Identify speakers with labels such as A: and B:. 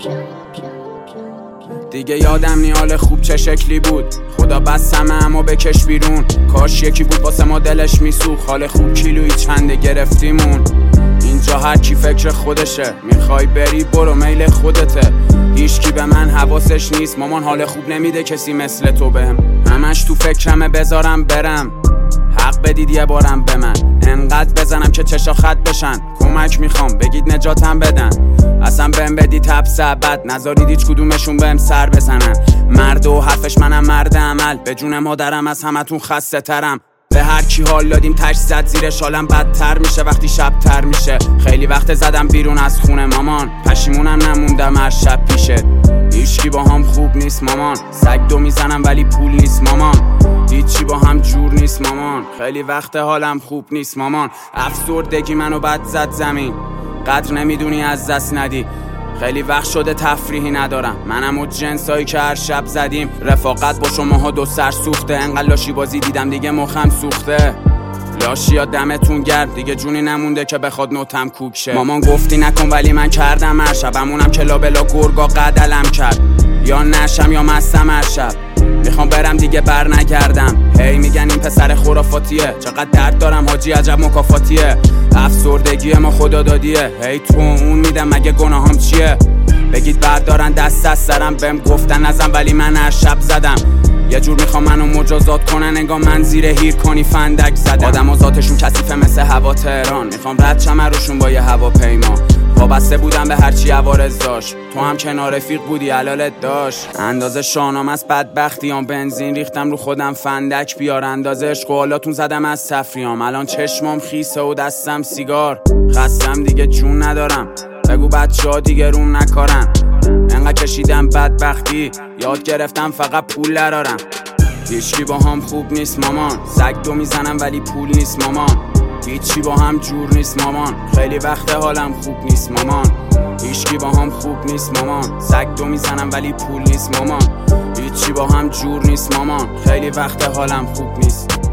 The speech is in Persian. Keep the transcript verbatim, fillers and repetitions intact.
A: دیگه یادم نی حال خوب چه شکلی بود. خدا بس همه اما بکش بیرون. کاش یکی بود واسه ما دلش میسوخت. حال خوب کیلویی چنده گرفتیمون. اینجا هر کی فکر خودشه. میخوای بری برو میل خودته. هیچکی به من حواسش نیست. مامان حال خوب نمیده کسی مثل تو بهم. همش تو فکرمه بذارم برم. حق بدید یه بارم به من. انقدر بزنم که چشا خط بشن. کمک میخوام بگید نجاتم بدن. اصلا بهم بدید حبس ابد. نذارید هیچ کدومشون بهم سر بزنن. مرد و حرفش منم مرد عمل. به جون مادرم از همتون خسته ترم. به هر کی حال دادیم تش زد زیرش. حالم بدتر میشه وقتی شب تر میشه. خیلی وقت زدم بیرون از خونه مامان. پشیمونم نموندم هر شب پیشت. هیچکی با هم خوب نیست مامان. سگ دو میزنم ولی پول نیست مامان. هیچی با هم جور نیست مامان. خیلی وقت حالم خوب نیست مامان. افسردگی منو بد زد زمین. قدر نمیدونی از دست ندی. خیلی وقت شده تفریحی ندارم. منم و جنسایی که هر شب زدیم. رفاقت با شماها دو سر سوخته. انقدر لاشی بازی دیدم دیگه مخم سوخته. لاشیا دمتون گرم. دیگه جونی نمونده که بخواد نوتم کوک شه. مامان گفتی نکن ولی من کردم هر شب. همونم که لابلا گرگا قدلم کرد. یا نشم یا مستم هر شب. میخوام برم دیگه بر نگردم. هی میگن این پسر خرافاتیه. چقدر درد دارم حاجی عجب مکافاتیه. افسردگی ما خدا دادیه. هی تو اون میدم مگه گناهام چیه. بگید بعد دارن دست از سرم. بهم گفتن نزن ولی من هر شب زدم. یه جور میخوام منو مجازات کنن. انگار من زیر هیر کنی فندک زدم. آدم و ذاتشون کثیفه مثل هوا تهران. میخوام رد شم روشون با یه هواپیما. وابسته بودم به هرچی عوارض داشت. تو هم کنار رفیق بودی علالت داشت. اندازه شانام از بدبختیام. بنزین ریختم رو خودم فندک بیار. اندازه عشق و حالاتون زدم از تفریام. الان چشمام خیسه و دستم سیگار. خستم دیگه جون ندارم. بگو بچه ها دیگه روم نکارن. انقدر کشیدم بدبختی. یاد گرفتم فقط پول درارم. هیچکی با هم خوب نیست مامان. سگ دو میزنم ولی پول نیست مامان. هیچی با هم جور نیست مامان. خیلی وقت حالم خوب نیست مامان. هیچکی با هم خوب نیست مامان. سگ دو میزنم ولی پول نیست مامان. هیچی با هم جور نیست مامان. خیلی وقت حالم خوب نیست.